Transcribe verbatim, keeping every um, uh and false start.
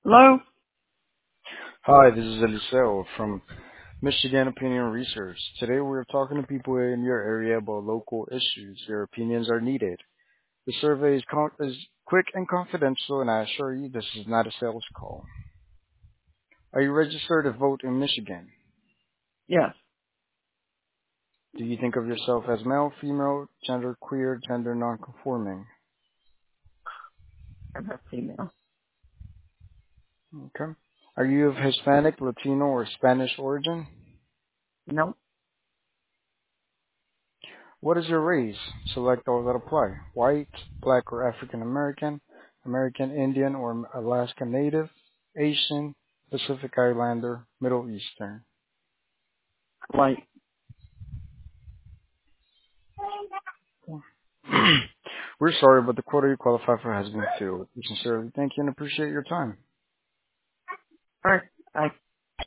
Hello? Hi, this is Eliseo from Michigan Opinion Research. Today we're talking to people in your area about local issues. Your opinions are needed. The survey is, con- is quick and confidential, and I assure you this is not a sales call. Are you registered to vote in Michigan? Yes, Do you think of yourself as male, female, gender queer, gender nonconforming? I'm a female. Okay. Are you of Hispanic, Latino, or Spanish origin? Nope. What is your race? Select all that apply. White, black or African American, American Indian or Alaska Native, Asian, Pacific Islander, Middle Eastern. Like, We're sorry, but the quota you qualify for has been filled. We sincerely thank you and appreciate your time. alright.